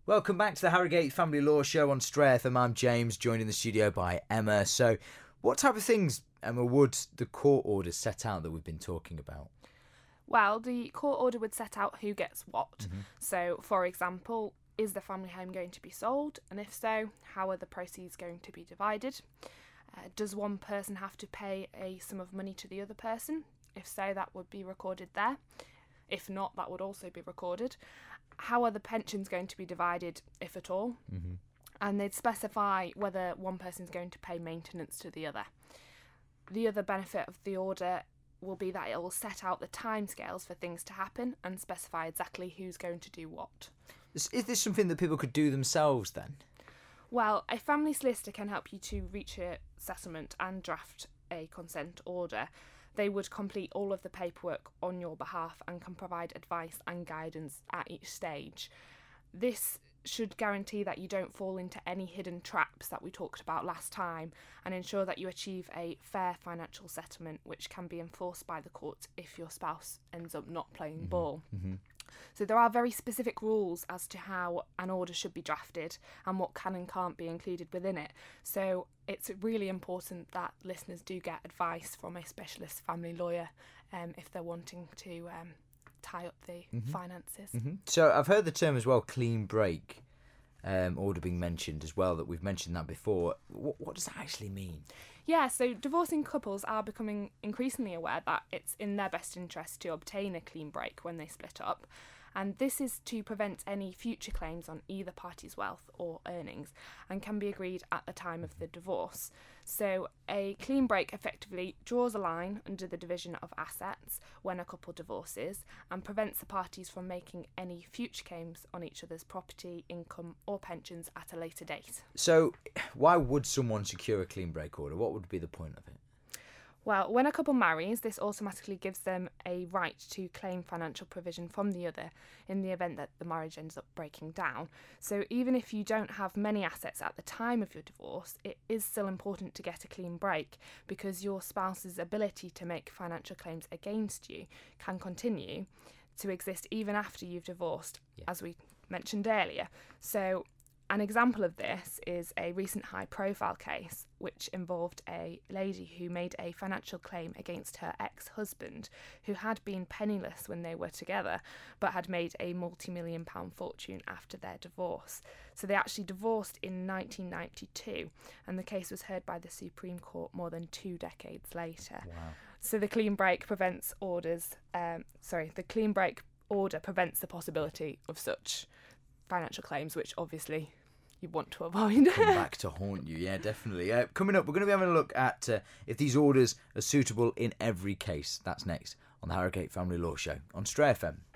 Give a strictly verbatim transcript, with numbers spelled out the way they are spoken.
Welcome back to the Harrogate Family Law Show on Stray F M. I'm James, joined in the studio by Emma. So, what type of things, Emma, would the court order set out that we've been talking about? Well, the court order would set out who gets what. Mm-hmm. So, for example, is the family home going to be sold? And if so, how are the proceeds going to be divided? Uh, does one person have to pay a sum of money to the other person? If so, that would be recorded there. If not, that would also be recorded. How are the pensions going to be divided, if at all? Mm-hmm. And they'd specify whether one person's going to pay maintenance to the other. The other benefit of the order will be that it will set out the timescales for things to happen and specify exactly who's going to do what. Is, is this something that people could do themselves then? Well, a family solicitor can help you to reach a settlement and draft a consent order. They would complete all of the paperwork on your behalf and can provide advice and guidance at each stage. This should guarantee that you don't fall into any hidden traps that we talked about last time and ensure that you achieve a fair financial settlement which can be enforced by the court if your spouse ends up not playing Mm-hmm. ball. Mm-hmm. So there are very specific rules as to how an order should be drafted and what can and can't be included within it. So it's really important that listeners do get advice from a specialist family lawyer um, if they're wanting to um, tie up the Mm-hmm. finances. Mm-hmm. So I've heard the term as well, clean break um, order being mentioned as well, that we've mentioned that before. What, what does that actually mean? Yeah, so divorcing couples are becoming increasingly aware that it's in their best interest to obtain a clean break when they split up. And this is to prevent any future claims on either party's wealth or earnings and can be agreed at the time of the divorce. So a clean break effectively draws a line under the division of assets when a couple divorces and prevents the parties from making any future claims on each other's property, income or pensions at a later date. So why would someone secure a clean break order? What would be the point of it? Well, when a couple marries, this automatically gives them a right to claim financial provision from the other in the event that the marriage ends up breaking down. So even if you don't have many assets at the time of your divorce, it is still important to get a clean break because your spouse's ability to make financial claims against you can continue to exist even after you've divorced, Yeah. as we mentioned earlier. So an example of this is a recent high-profile case which involved a lady who made a financial claim against her ex-husband who had been penniless when they were together but had made a multi-million pound fortune after their divorce. So they actually divorced in nineteen ninety-two and the case was heard by the Supreme Court more than two decades later. Wow. So the clean break prevents orders, um, sorry, the clean break order prevents the possibility of such financial claims, which obviously you want to avoid. Come back to haunt you, yeah, definitely. Uh, coming up, we're going to be having a look at uh, if these orders are suitable in every case. That's next on the Harrogate Family Law Show on Stray F M.